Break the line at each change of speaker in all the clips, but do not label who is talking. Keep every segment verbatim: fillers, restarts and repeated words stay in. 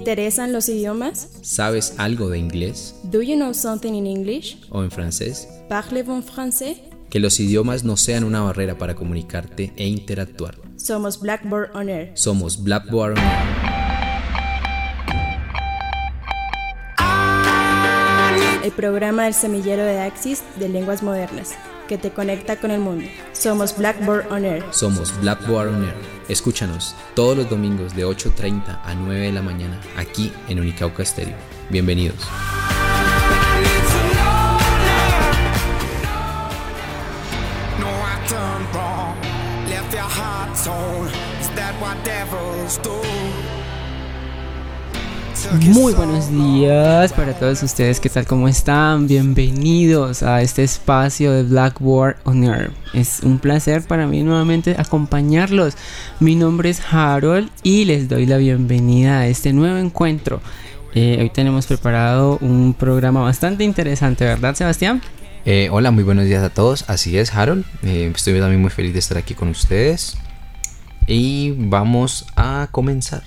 interesan los idiomas?
¿Sabes algo de inglés?
Do you know something in English?
¿O en francés?
Parlez-vous en français?
Que los idiomas no sean una barrera para comunicarte e interactuar.
Somos Blackboard On Air.
Somos Blackboard On Air.
El programa del semillero de Axis de lenguas modernas, que te conecta con el mundo. Somos Blackboard On Air.
Somos Blackboard On Air. Escúchanos todos los domingos de ocho treinta a nueve de la mañana, aquí en Unicauca Stereo. Bienvenidos.
Muy buenos días para todos ustedes, ¿qué tal? ¿Cómo están? Bienvenidos a este espacio de Blackboard On Air. Es un placer para mí nuevamente acompañarlos. Mi nombre es Harold y les doy la bienvenida a este nuevo encuentro. Eh, hoy tenemos preparado un programa bastante interesante, ¿verdad, Sebastián?
Eh, hola, muy buenos días a todos. Así es, Harold. Eh, estoy también muy feliz de estar aquí con ustedes. Y vamos a comenzar.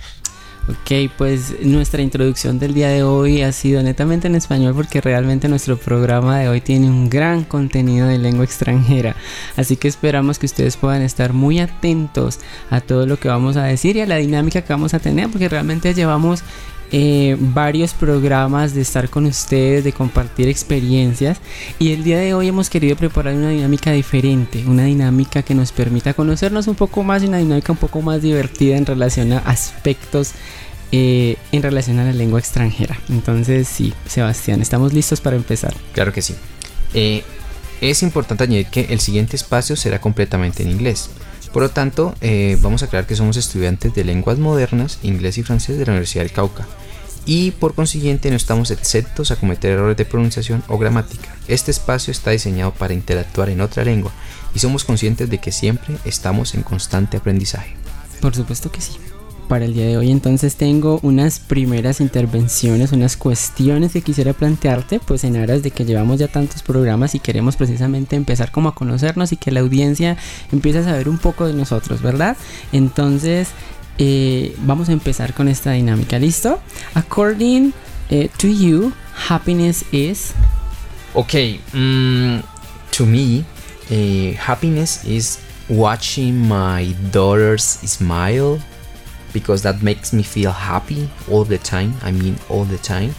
Ok, pues nuestra introducción del día de hoy ha sido netamente en español porque realmente nuestro programa de hoy tiene un gran contenido de lengua extranjera. Así que esperamos que ustedes puedan estar muy atentos a todo lo que vamos a decir y a la dinámica que vamos a tener, porque realmente llevamos eh, varios programas de estar con ustedes, de compartir experiencias, y el día de hoy hemos querido preparar una dinámica diferente, una dinámica que nos permita conocernos un poco más y una dinámica un poco más divertida en relación a aspectos Eh, en relación a la lengua extranjera. Entonces sí, Sebastián, ¿estamos listos para empezar?
Claro que sí. eh, Es importante añadir que el siguiente espacio será completamente en inglés. Por lo tanto, eh, vamos a aclarar que somos estudiantes de lenguas modernas, inglés y francés de la Universidad del Cauca, y por consiguiente no estamos exentos a cometer errores de pronunciación o gramática. Este espacio está diseñado para interactuar en otra lengua y somos conscientes de que siempre estamos en constante aprendizaje.
Por supuesto que sí. Para el día de hoy entonces tengo unas primeras intervenciones, unas cuestiones que quisiera plantearte, pues en aras de que llevamos ya tantos programas y queremos precisamente empezar como a conocernos y que la audiencia empiece a saber un poco de nosotros, ¿verdad? Entonces eh, vamos a empezar con esta dinámica, ¿listo? According eh, to you, happiness is...
Okay, um, to me, uh, happiness is watching my daughters smile, because that makes me feel happy all the time. I mean, all the time.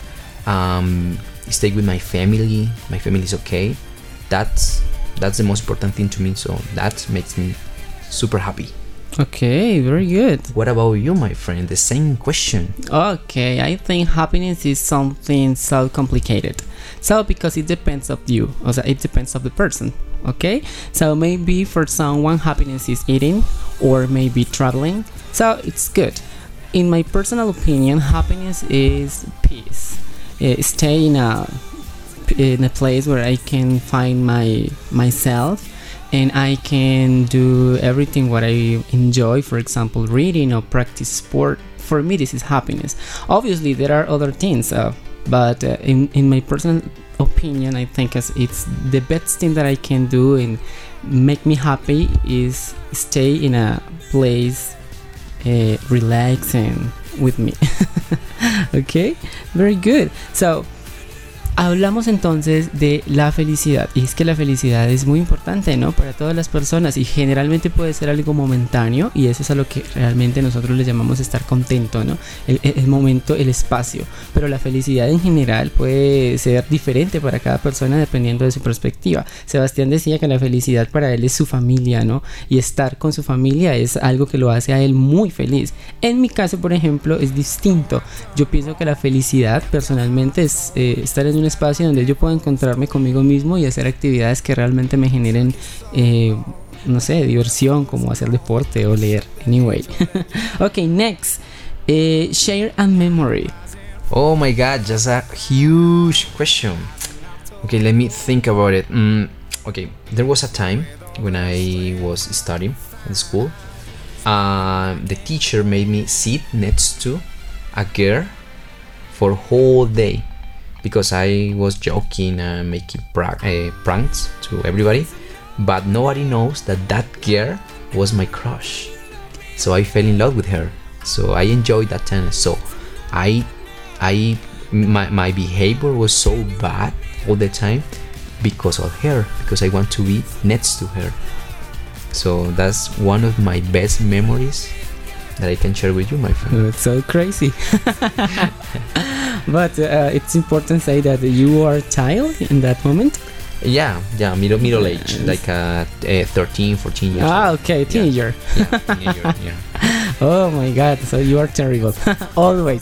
Um, stay with my family. My family is okay. That's that's the most important thing to me. So that makes me super happy.
Okay, very good.
What about you, my friend? The same question.
Okay, I think happiness is something so complicated. So because it depends of you. Also, it depends of the person. Okay, so maybe for someone happiness is eating or maybe traveling, so it's good. In my personal opinion, happiness is peace. Uh, stay in a in a place where I can find my myself and I can do everything what I enjoy, for example reading or practice sport. For me this is happiness. Obviously there are other things, uh, but uh, in, in my personal opinion I think as it's the best thing that I can do and make me happy is stay in a place uh, relaxing with me. Okay, very good. So hablamos entonces de la felicidad, y es que la felicidad es muy importante, ¿no? Para todas las personas, y generalmente puede ser algo momentáneo, y eso es a lo que realmente nosotros le llamamos estar contento, ¿no? El, el momento, el espacio, pero la felicidad en general puede ser diferente para cada persona dependiendo de su perspectiva. Sebastián decía que la felicidad para él es su familia, ¿no? Y estar con su familia es algo que lo hace a él muy feliz. En mi caso, por ejemplo, es distinto. Yo pienso que la felicidad personalmente es eh, estar en un espacio donde yo pueda encontrarme conmigo mismo y hacer actividades que realmente me generen eh, no sé, diversión, como hacer deporte o leer. Anyway. Okay, next, uh, share a memory.
Oh my god, just a huge question. Okay, let me think about it. Mm, okay, there was a time when I was studying in school. Uh, the teacher made me sit next to a girl for whole day because I was joking and making pra- uh, pranks to everybody, but nobody knows that that girl was my crush. So I fell in love with her. So I enjoyed that time. So I I my, my behavior was so bad all the time because of her, because I want to be next to her. So that's one of my best memories that I can share with you, my friend.
It's so crazy. But uh, it's important to say that you were a child in that moment.
Yeah, yeah, middle middle age,
Yes.
like uh, uh, thirteen, fourteen years
Ah,
old.
okay, teenager.
Yeah, teenager, yeah.
Oh my god, so you are terrible. Always.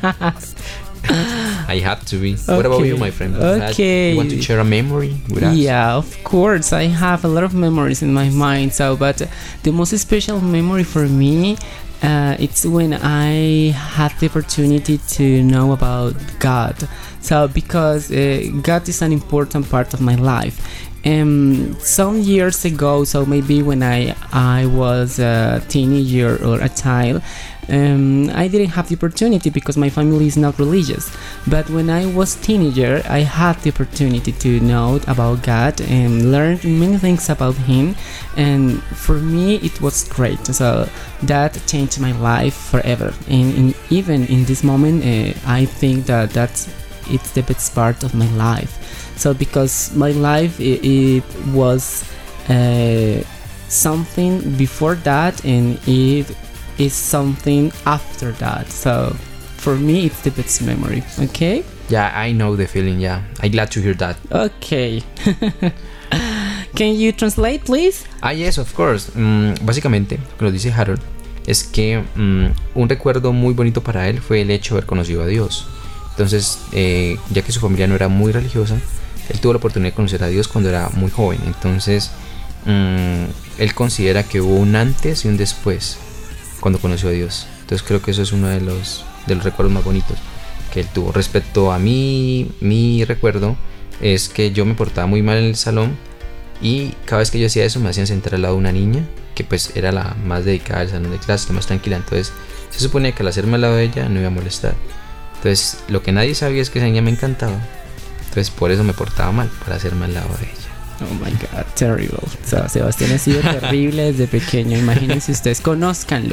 I had to be. What about
Okay.
you, my friend? You had-
Okay.
You want to share a memory with us?
Yeah, of course. I have a lot of memories in my mind. So, but the most special memory for me, uh, it's when I had the opportunity to know about God. So, because uh, God is an important part of my life. Um, some years ago, so maybe when I I was a teenager or a child, um, I didn't have the opportunity because my family is not religious. But when I was teenager, I had the opportunity to know about God and learn many things about Him, and for me it was great. So that changed my life forever. And in, even in this moment, uh, I think that that's it's the best part of my life. So because my life it, it was uh, something before that, and it is something after that. So for me, it's the best memory. Okay.
Yeah, I know the feeling. Yeah, I'm glad to hear that.
Okay. Can you translate, please?
Ah, yes, of course. Mm, básicamente, lo que nos dice Harold es que mm, un recuerdo muy bonito para él fue el hecho de haber conocido a Dios. Entonces, eh, ya que su familia no era muy religiosa, él tuvo la oportunidad de conocer a Dios cuando era muy joven. Entonces, mmm, él considera que hubo un antes y un después cuando conoció a Dios. Entonces, creo que eso es uno de los, de los recuerdos más bonitos que él tuvo. Respecto a mí, mi recuerdo es que yo me portaba muy mal en el salón, y cada vez que yo hacía eso me hacían sentar al lado de una niña que pues era la más dedicada al salón de clase, la más tranquila. Entonces, se suponía que al hacerme al lado de ella no iba a molestar. Entonces, lo que nadie sabía es que esa niña me encantaba. Entonces, por eso me portaba mal, para hacerme al lado de ella.
Oh my god, terrible. So, Sebastián ha sido terrible desde pequeño. Imagínense ustedes, conózcanlo.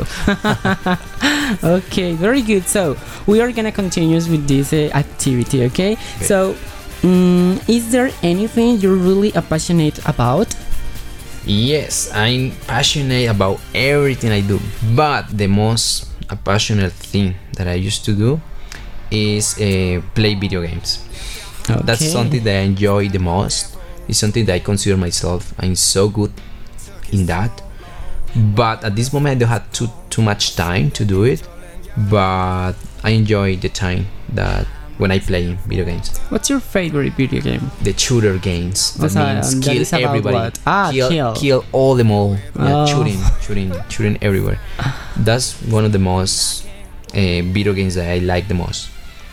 Okay, very good. So, we are gonna continue with this uh, activity, okay?
Okay.
So, um, is there anything you're really passionate about?
Yes, I'm passionate about everything I do, but the most passionate thing that I used to do is uh, play video games.
Okay.
That's something that I enjoy the most. It's something that I consider myself I'm so good in that. But at this moment I don't have too too much time to do it. But I enjoy the time that when I play video games.
What's your favorite video game?
The shooter games. That
That's a-
means
that
kill
is about
everybody.
what? Ah,
kill,
kill.
kill all them all. Yeah,
Oh.
shooting, shooting, shooting everywhere. That's one of the most uh, video games that I like the most.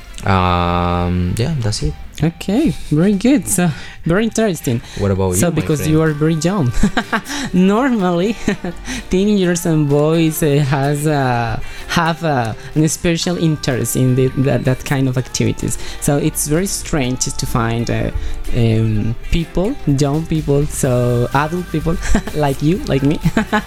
Um, yeah, that's it.
Okay, very good. So, very interesting.
What about you?
So,
my
because
friend?
you are very young, normally teenagers and boys uh, has uh, have uh, an special interest in the, that that kind of activities. So it's very strange to find uh, um, people, young people, so adult people like you, like me,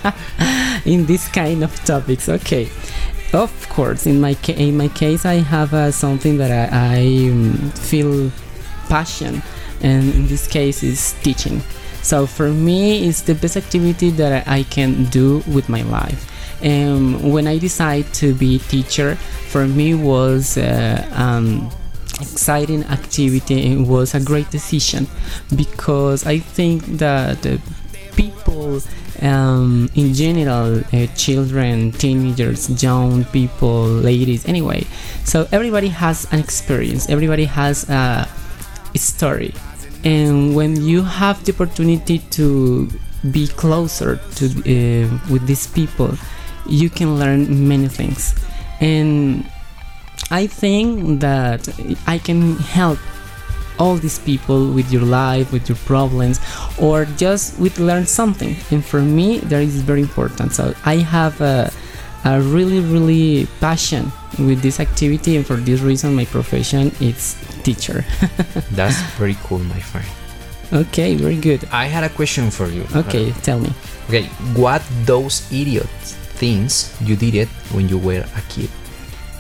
in this kind of topics. Okay. Of course, in my ca- in my case, I have uh, something that I, I um, feel passion, and in this case is teaching. So for me, it's the best activity that I can do with my life. And when I decided to be teacher, for me was uh, um, exciting activity. It was a great decision because I think that uh, people. Um, in general, uh, children, teenagers, young people, ladies, anyway. So everybody has an experience. Everybody has a story, and when you have the opportunity to be closer to uh, with these people, you can learn many things. And I think that I can help all these people with your life, with your problems, or just with learn something. And for me, that is very important. So I have a, a really, really passion with this activity, and for this reason, my profession is teacher.
That's very cool, my friend.
Okay, very good.
I had a question for you.
Okay, tell me.
Okay, what those idiot things you did it when you were a kid?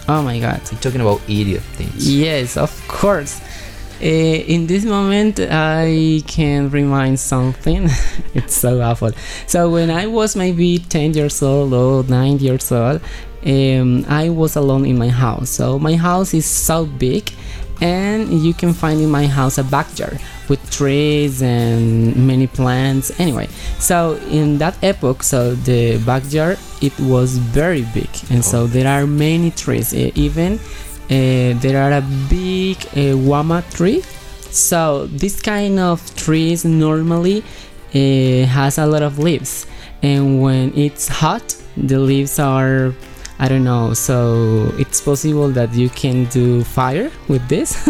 Oh my god.
We're talking about idiot things.
Yes, of course. Uh, in this moment, I can remind something. It's so awful. So when I was maybe ten years old or nine years old, um, I was alone in my house. So my house is so big, and you can find in my house a backyard with trees and many plants. Anyway, so in that epoch, so the backyard, it was very big, and so there are many trees. Uh, even Uh, there are a big uh, guama tree. So this kind of trees normally uh, has a lot of leaves, and when it's hot, the leaves are, I don't know, so it's possible that you can do fire with this.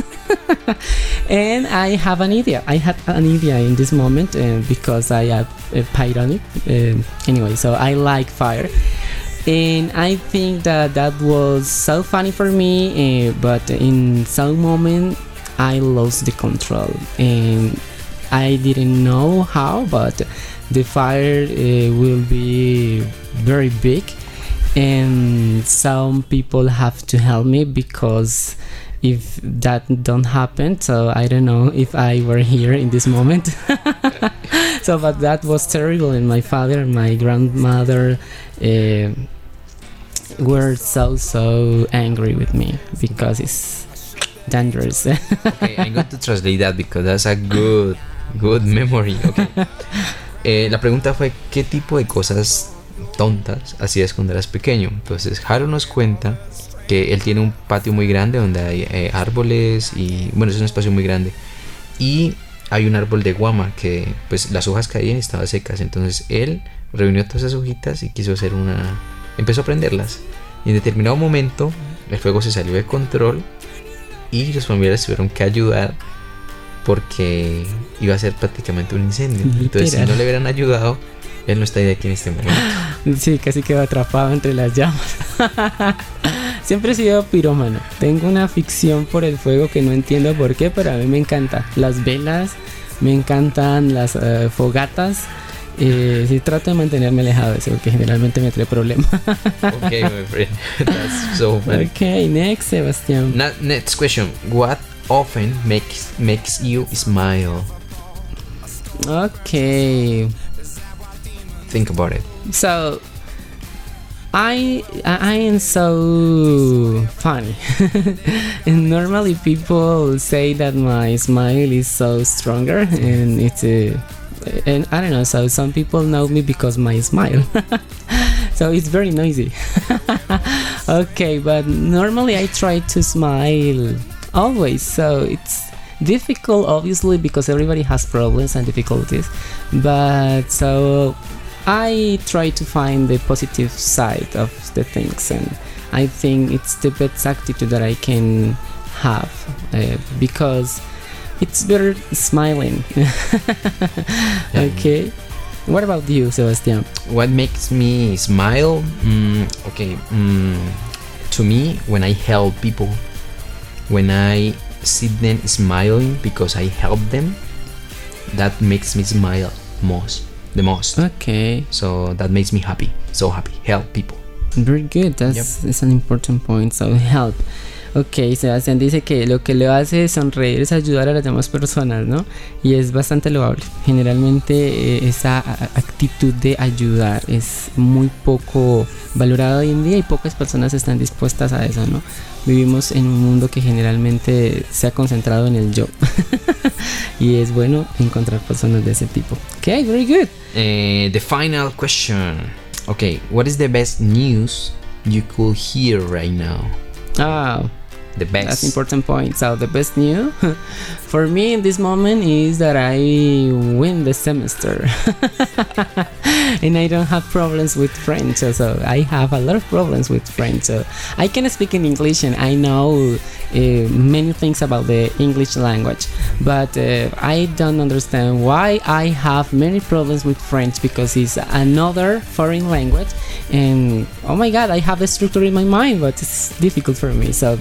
And I have an idea. I had an idea in this moment uh, because I have a Pythonic. Uh, anyway, so I like fire. And I think that that was so funny for me, uh, but in some moment I lost the control, and I didn't know how, but the fire uh, will be very big, and some people have to help me, because if that don't happen, so I don't know if I were here in this moment. So, but that was terrible, and my father and my grandmother uh, were so so angry with me because it's dangerous.
Okay, I'm going to translate that because that's a good good memory. Okay. Eh, la pregunta fue ¿qué tipo de cosas tontas hacías cuando eras pequeño? Entonces Haru nos cuenta que él tiene un patio muy grande donde hay eh, árboles y bueno, es un espacio muy grande y hay un árbol de guama que pues las hojas caían y estaban secas, entonces él reunió todas esas hojitas y quiso hacer una... empezó a prenderlas y en determinado momento el fuego se salió de control y los familiares tuvieron que ayudar porque iba a ser prácticamente un incendio.
Literal.
Entonces si no le hubieran ayudado, él no estaría aquí en este momento.
Sí, casi quedó atrapado entre las llamas. Siempre he sido pirómano. Tengo una ficción por el fuego que no entiendo por qué, pero a mí me encanta. Las velas, me encantan las uh, fogatas. Eh, sí, trato de mantenerme alejado de eso porque generalmente me trae problemas.
Okay, my friend. That's so funny.
Okay, next, Sebastián.
Na- next question. What often makes makes you smile?
Okay.
Think about it.
So I I am so funny. And normally people say that my smile is so stronger, and it's a and I don't know, so some people know me because my smile. So it's very noisy. Okay, but normally I try to smile always, so it's difficult obviously because everybody has problems and difficulties, but so I try to find the positive side of the things, and I think it's the best attitude that I can have, uh, because it's better smiling. Okay. What about you, Sebastián?
What makes me smile? Mm, okay. Mm, to me, when I help people, when I see them smiling because I help them, that makes me smile most, the most.
Okay.
So that makes me happy, so happy. Help people.
Very good. That's,
Yep.
that's an important point. So help. Ok, Sebastián dice que lo que le hace sonreír es ayudar a las demás personas, ¿no? Y es bastante loable. Generalmente eh, esa a- actitud de ayudar es muy poco valorada hoy en día y pocas personas están dispuestas a eso, ¿no? Vivimos en un mundo que generalmente se ha concentrado en el yo. Y es bueno encontrar personas de ese tipo. Ok, very good.
Uh, the final question. Okay, what is the best news you could hear right now?
Ah,
The best.
that's important point. So the best news for me in this moment is that I win the semester. And I don't have problems with French. So, so I have a lot of problems with French. So I can speak in English and I know uh, many things about the English language, but uh, I don't understand why I have many problems with French, because it's another foreign language, and oh my god, I have the structure in my mind, but it's difficult for me. So but the best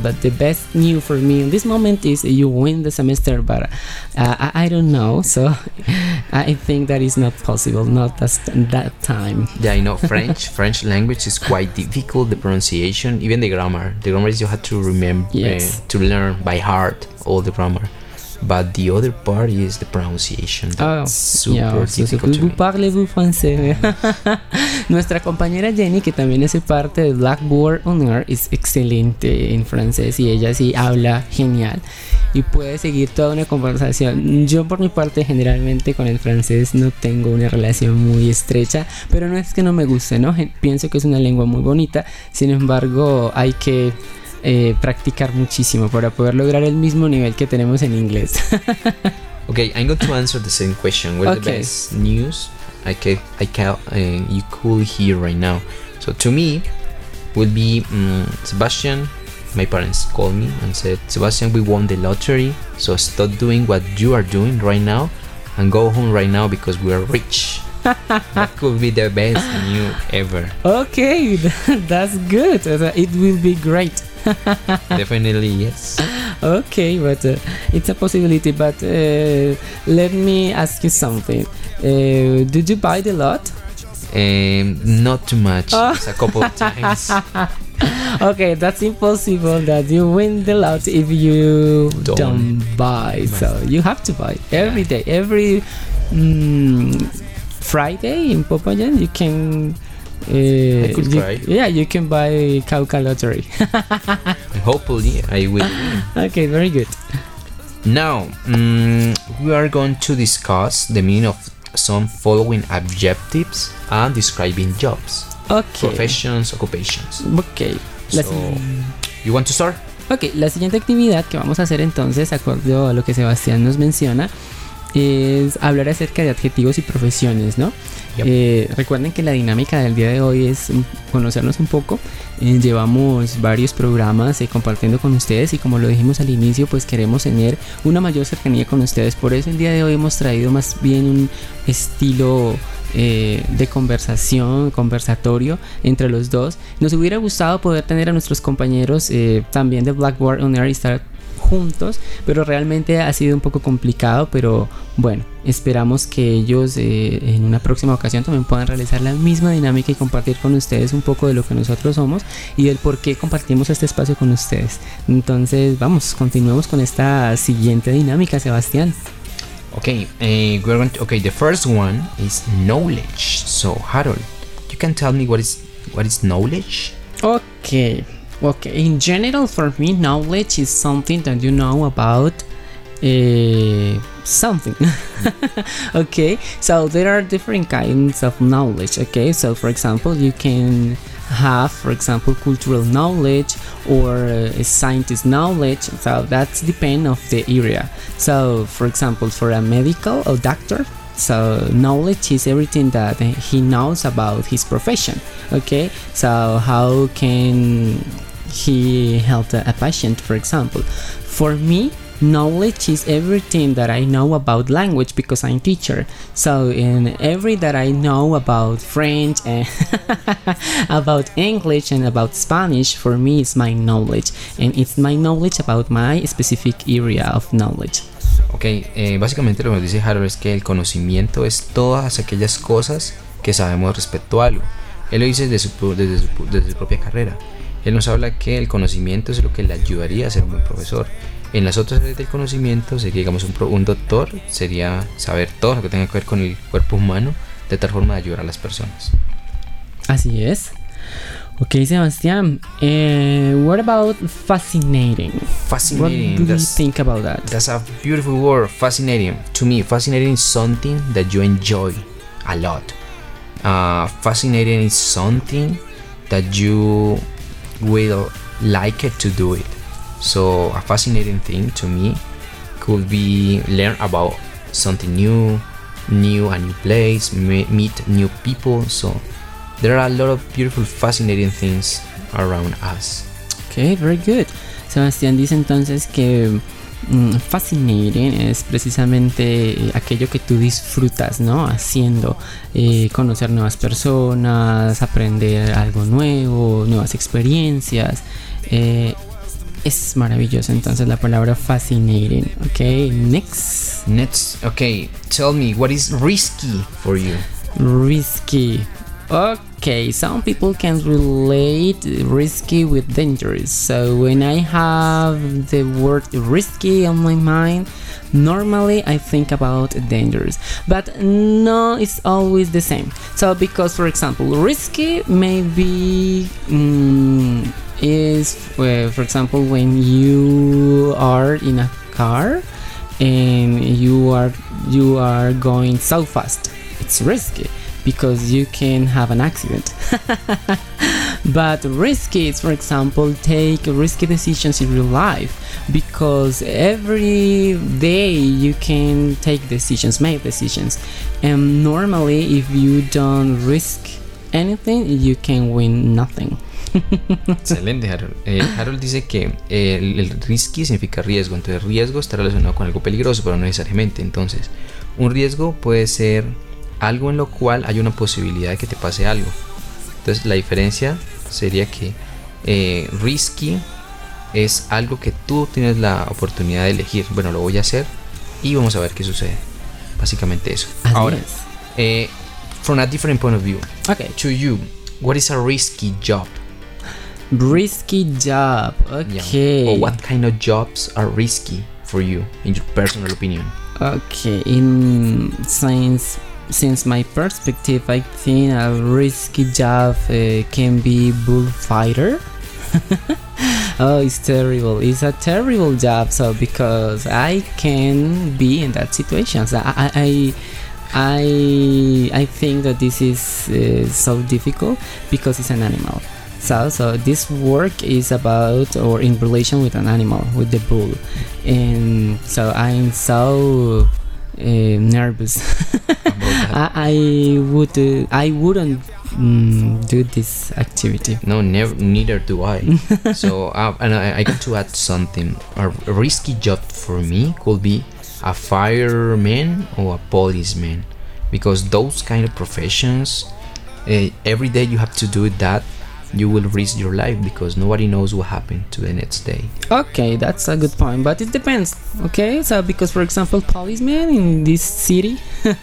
best news for me in this moment is you win the semester, but uh, I, I don't know. So I think that is not possible, not at that time.
Yeah, I know French. French language is quite difficult. The pronunciation, even the grammar. The grammar is you have to remember,
Yes.
uh, to learn by heart all the grammar. But the other part is the pronunciation. That's super
Yeah, so, so,
difficult to
vous
me.
parlez-vous français? Nuestra compañera Jenny, que también hace parte de Blackboard on Air, es excelente en francés y ella sí habla genial y puede seguir toda una conversación. Yo por mi parte generalmente con el francés no tengo una relación muy estrecha, pero no es que no me guste, ¿no? Pienso que es una lengua muy bonita, sin embargo hay que Eh, practicar muchísimo para poder lograr el mismo nivel que tenemos en inglés.
Okay, I'm going to answer the same question. What's the
Okay.
best news I can, I can, uh, you could hear right now? So to me, would be um, Sebastian. My parents called me and said, Sebastian, we won the lottery. So stop doing what you are doing right now and go home right now because we are rich. That could be the best news ever.
Okay, that's good. It will be great.
Definitely yes.
Okay, but uh, it's a possibility. But uh, let me ask you something. Uh, did you buy the lot?
Um, not too much.
Oh.
Just a couple of times.
Okay, that's impossible that you win the lot if you
Don't.
don't, buy. So you have to buy every day, every mm, Friday in Popayan. You can. Uh,
I could
you-
try.
Yeah, you can buy Cauca lottery.
Hopefully, I will win.
Okay, very good.
Now, mm, we are going to discuss the meaning of some following adjectives and describing jobs,
Okay.
professions, occupations.
Okay. La
So,
si-
you want to start?
Ok, la siguiente actividad que vamos a hacer entonces, acorde a lo que Sebastián nos menciona, es hablar acerca de adjetivos y profesiones, ¿no?
Yep.
Eh, recuerden que la dinámica del día de hoy es mm, conocernos un poco. Eh, llevamos varios programas eh, compartiendo con ustedes y como lo dijimos al inicio, pues queremos tener una mayor cercanía con ustedes. Por eso el día de hoy hemos traído más bien un estilo eh, de conversación, conversatorio entre los dos. Nos hubiera gustado poder tener a nuestros compañeros eh, también de Blackboard on Air y estar juntos, pero realmente ha sido un poco complicado, pero bueno, esperamos que ellos eh, en una próxima ocasión también puedan realizar la misma dinámica y compartir con ustedes un poco de lo que nosotros somos y del por qué compartimos este espacio con ustedes. Entonces vamos, continuemos con esta siguiente dinámica, Sebastián.
Okay, uh, we're going to, okay, the first one is knowledge. So, Harold, you can tell me what is what is knowledge?
Okay, okay. In general, for me, knowledge is something that you know about uh, something. Okay, so there are different kinds of knowledge. Okay, so for example, you can have, for example, cultural knowledge or uh, scientist knowledge. So that's depend of the area. So, for example, for a medical or doctor. So knowledge is everything that he knows about his profession. Okay, so how can he help a patient, for example? For me, knowledge is everything that I know about language because I'm teacher. So in every that I know about French and about English and about Spanish, for me it's my knowledge, and it's my knowledge about my specific area of knowledge.
Ok, eh, básicamente lo que nos dice Harold es que el conocimiento es todas aquellas cosas que sabemos respecto a algo. Él lo dice desde su, desde su, desde su propia carrera. Él nos habla que el conocimiento es lo que le ayudaría a ser un buen profesor. En las otras áreas del conocimiento, sé que digamos un, pro, un doctor sería saber todo lo que tenga que ver con el cuerpo humano, de tal forma de ayudar a las personas.
Así es. Okay, Sebastián. Uh, what about fascinating?
Fascinating.
What do you
That's,
think about that?
That's a beautiful word. Fascinating. To me, fascinating is something that you enjoy a lot. Uh, fascinating is something that you will like it to do it. So a fascinating thing to me could be learn about something new, new a new place, meet new people. So there are a lot of beautiful, fascinating things around us.
Okay, very good. Sebastián dice entonces que mm, fascinating es precisamente aquello que tú disfrutas, ¿no? Haciendo, eh, conocer nuevas personas, aprender algo nuevo, nuevas experiencias. Eh, Es maravilloso. Entonces la palabra fascinating. Okay, next.
Next, okay, tell me what is risky for you?
Risky. Okay, some people can relate risky with dangerous. So when I have the word risky on my mind, normally I think about dangerous. But no, it's always the same. So because, for example, risky maybe mm, is, uh, for example, when you are in a car and you are you are going so fast. It's risky because you can have an accident. But risky is, for example, take risky decisions in real life, because every day you can take decisions, make decisions, and normally if you don't risk anything, you can win nothing.
Excelente, Harold. Eh, Harold dice que eh, el, el risky significa riesgo, entonces riesgo está relacionado con algo peligroso, pero no necesariamente. Entonces, un riesgo puede ser algo en lo cual hay una posibilidad de que te pase algo. Entonces la diferencia sería que eh, risky es algo que tú tienes la oportunidad de elegir. Bueno, lo voy a hacer y vamos a ver qué sucede. Básicamente eso.
Así
Ahora,
es.
eh, from a different point of view,
Okay.
to you, what is a risky job?
Risky job. Okay.
Yeah. Or what kind of jobs are risky for you, in your personal opinion?
Okay. In since since my perspective, I think a risky job uh, can be bullfighter. Oh, it's terrible. It's a terrible job. So because I can be in that situation, so I I I I think that this is uh, so difficult because it's an animal. So, so this work is about or in relation with an animal, with the bull, and so I'm so uh, nervous. I, I would uh, I wouldn't mm, do this activity.
No, never. Neither do I. So, uh, and I, I got to add something. A, a risky job for me could be a fireman or a policeman, because those kind of professions, uh, every day you have to do that. You will risk your life because nobody knows what happened to the next day.
Okay, that's a good point, but it depends. Okay, so because for example, policemen in this city,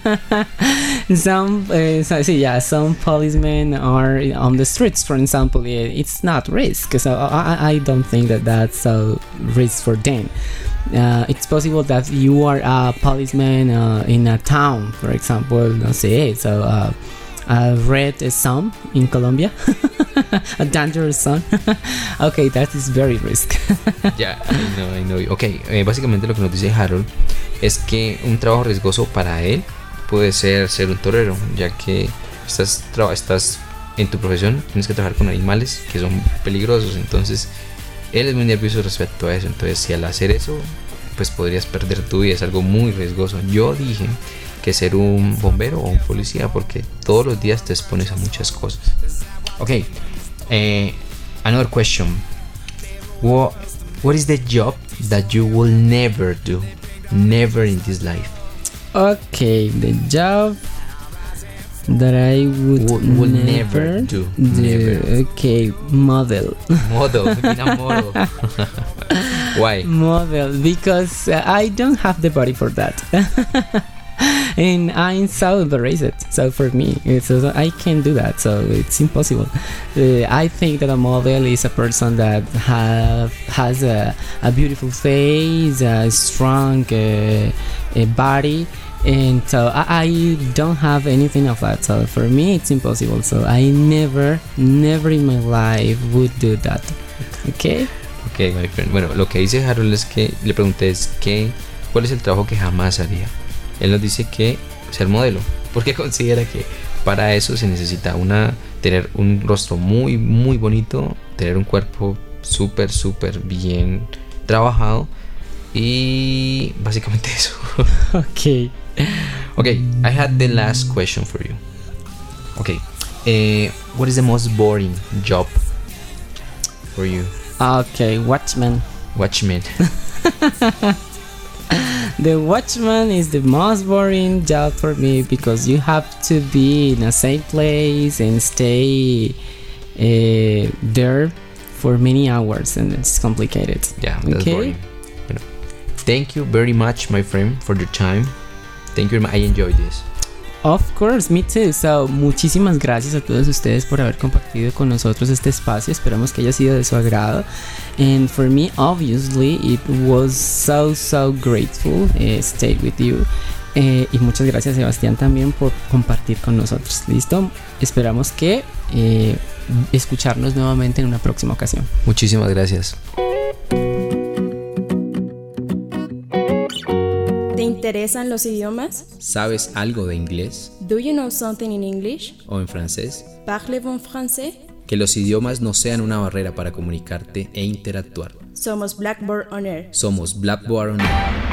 some uh, so, so yeah, some policemen are on the streets. For example, it's not risk, so I, I don't think that that's a risk for them. Uh, it's possible that you are a policeman uh, in a town, for example, no sé, so. Uh, A red sun in Colombia. A dangerous sun. Okay, that is very risk.
Ya, yeah, I know, I know. Ok, eh, básicamente lo que nos dice Harold es que un trabajo riesgoso para él puede ser ser un torero, ya que estás, estás en tu profesión, tienes que trabajar con animales que son peligrosos. Entonces, él es muy nervioso respecto a eso. Entonces, si al hacer eso, pues podrías perder tu vida. Es algo muy riesgoso. Yo dije que ser un bombero o un policía, porque todos los días te expones a muchas cosas. Okay, uh, another question. What what is the job that you will never do, never in this life?
Okay, the job that I would,
would, would
never,
never do.
do.
Never.
Okay, model.
Model, being a model. Why?
Model, because uh, I don't have the body for that. And I'm so embarrassed. So for me, it's uh, I can't do that. So it's impossible. Uh, I think that a model is a person that have has a, a beautiful face, a strong uh, a body, and so I, I don't have anything of that. So for me, it's impossible. So I never, never in my life would do that. Okay.
Okay, my friend. Bueno, lo que dice Harold es que le pregunté es que cuál es el trabajo que jamás haría. Él nos dice que ser modelo, porque considera que para eso se necesita una tener un rostro muy muy bonito, tener un cuerpo súper súper bien trabajado y básicamente eso.
Okay.
Okay, I had the last question for you. Okay, uh, what is the most boring job for you?
Okay, watchman.
Watchman.
The watchman is the most boring job for me because you have to be in a same place and stay uh, there for many hours and it's complicated.
Yeah, that's
okay.
boring. Bueno, thank you very much, my friend, for your time. Thank you very much. I enjoyed this.
Of course, me too. So, muchísimas gracias a todos ustedes por haber compartido con nosotros este espacio. Esperamos que haya sido de su agrado. And for me, obviously, it was so, so grateful uh, stay with you. Eh, y muchas gracias, Sebastián, también por compartir con nosotros. ¿Listo? Esperamos que eh, escucharnos nuevamente en una próxima ocasión.
Muchísimas gracias.
¿Te interesan los idiomas?
¿Sabes algo de inglés?
Do you know something in English?
¿O en francés?
Parlez-vous français?
Que los idiomas no sean una barrera para comunicarte e interactuar.
Somos Blackboard On Air.
Somos Blackboard On Air.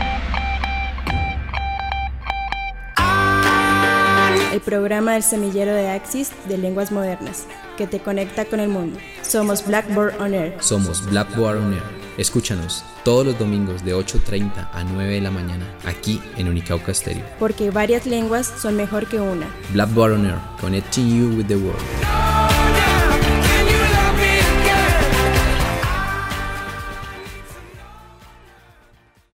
El programa del semillero de Axis de lenguas modernas, que te conecta con el mundo. Somos Blackboard On Air.
Somos Blackboard On Air. Escúchanos todos los domingos de ocho treinta a nueve de la mañana, aquí en Unicauca Stereo.
Porque varias lenguas son mejor que una.
Blackboard On Air, connecting you with the world.